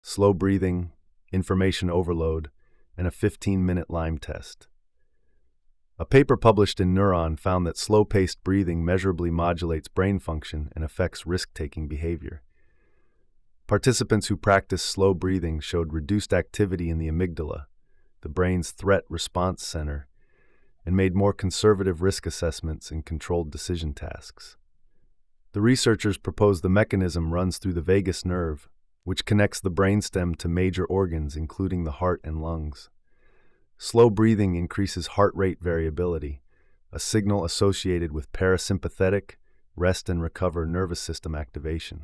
slow breathing, information overload, and a 15-minute Lyme test. A paper published in Neuron found that slow-paced breathing measurably modulates brain function and affects risk-taking behavior. Participants who practiced slow breathing showed reduced activity in the amygdala, the brain's threat response center, and made more conservative risk assessments in controlled decision tasks. The researchers proposed the mechanism runs through the vagus nerve, which connects the brainstem to major organs, including the heart and lungs. Slow breathing increases heart rate variability, a signal associated with parasympathetic, rest and recover nervous system activation.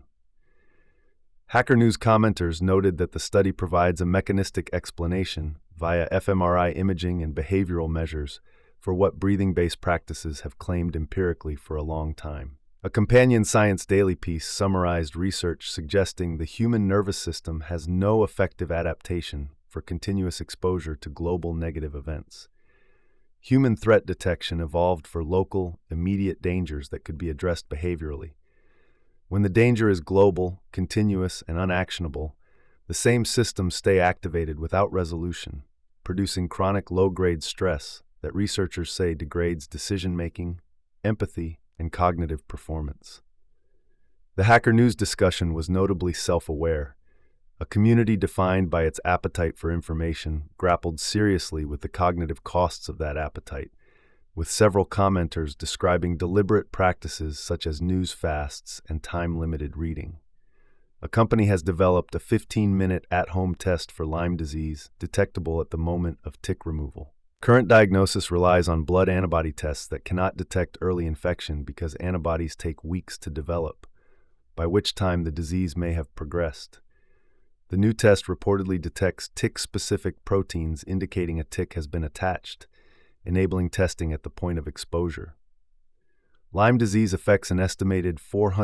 Hacker News commenters noted that the study provides a mechanistic explanation via fMRI imaging and behavioral measures for what breathing-based practices have claimed empirically for a long time. A companion Science Daily piece summarized research suggesting the human nervous system has no effective adaptation for continuous exposure to global negative events. Human threat detection evolved for local, immediate dangers that could be addressed behaviorally. When the danger is global, continuous, and unactionable, the same systems stay activated without resolution, producing chronic low-grade stress that researchers say degrades decision-making, empathy, and cognitive performance. The Hacker News discussion was notably self-aware. A community defined by its appetite for information grappled seriously with the cognitive costs of that appetite, with several commenters describing deliberate practices such as news fasts and time-limited reading. A company has developed a 15-minute at-home test for Lyme disease, detectable at the moment of tick removal. Current diagnosis relies on blood antibody tests that cannot detect early infection because antibodies take weeks to develop, by which time the disease may have progressed. The new test reportedly detects tick-specific proteins indicating a tick has been attached, enabling testing at the point of exposure. Lyme disease affects an estimated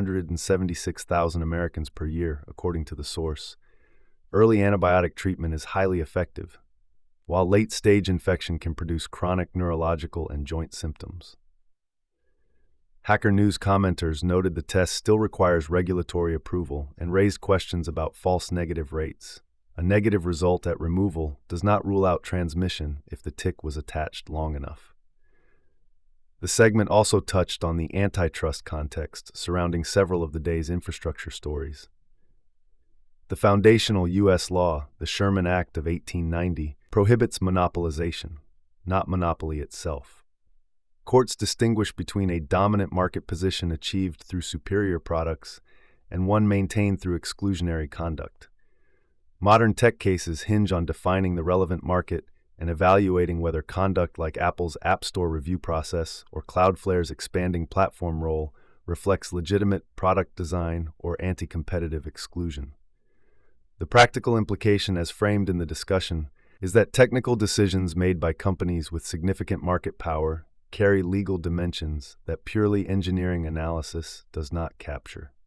476,000 Americans per year, according to the source. Early antibiotic treatment is highly effective, while late-stage infection can produce chronic neurological and joint symptoms. Hacker News commenters noted the test still requires regulatory approval and raised questions about false negative rates. A negative result at removal does not rule out transmission if the tick was attached long enough. The segment also touched on the antitrust context surrounding several of the day's infrastructure stories. The foundational U.S. law, the Sherman Act of 1890, prohibits monopolization, not monopoly itself. Courts distinguish between a dominant market position achieved through superior products and one maintained through exclusionary conduct. Modern tech cases hinge on defining the relevant market and evaluating whether conduct like Apple's App Store review process or Cloudflare's expanding platform role reflects legitimate product design or anti-competitive exclusion. The practical implication as framed in the discussion is that technical decisions made by companies with significant market power carry legal dimensions that purely engineering analysis does not capture.